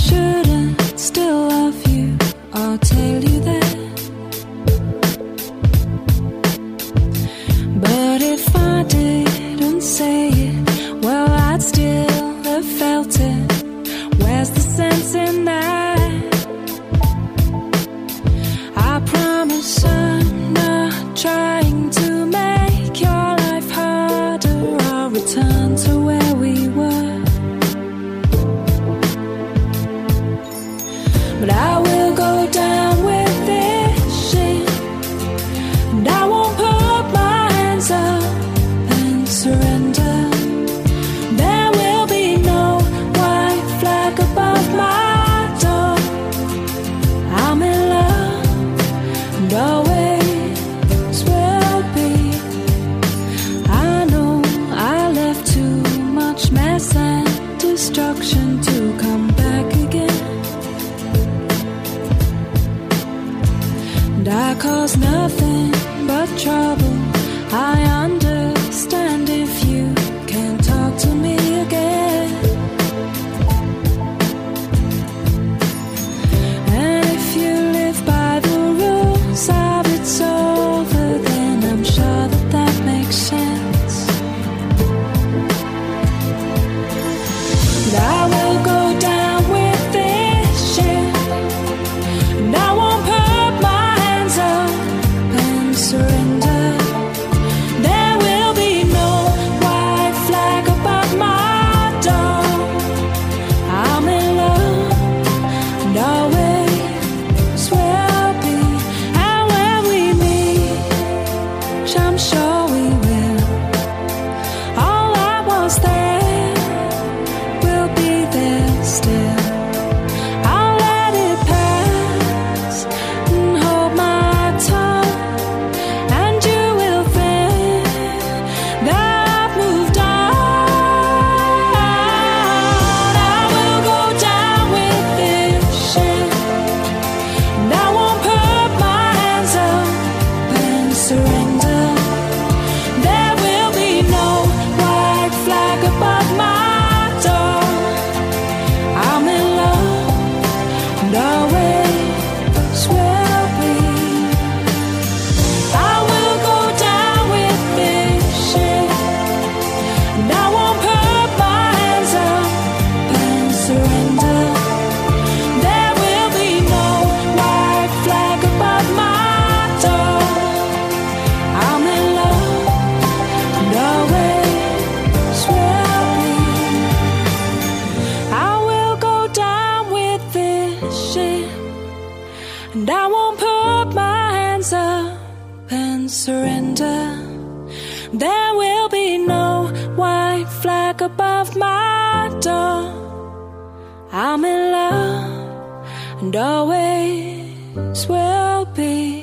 shouldn't still love you, I'll tell you that. But if I didn't say it, well, I'd still have felt it. Where's the sense in that? I promise I'm not trying to make your life harder. I'll return to where we were. But I will go down with this shit, and I won't put my hands up and surrender. There will be no white flag above my door. I'm in love, and always will be. I know I left too much mess and destruction to come back again. And I cause nothing but trouble. I understand if you can't talk to me again. And if you live by the rules of it's over, then I'm sure that that makes sense. But I will go down with this shit, and I won't put my hands up and surrender. There will be no white flag above my door. I'm in love, and always will be. And when we meet, which I'm sure we will, all I was there will be there still. I'll let it pass and hold my tongue, and you will think that I've moved on. I will go down with this shit, and I won't put my hands up and surrender. There will be no white flag above my door. I'm in love, and always will be. I will go down with this shit, and I won't put my hands up and surrender. There will be no white flag above my door. I'm in love, and always will be. I will go down with this shit, and I won't put my hands up and surrender. There will be no white flag above my door. I'm in love, and always will be.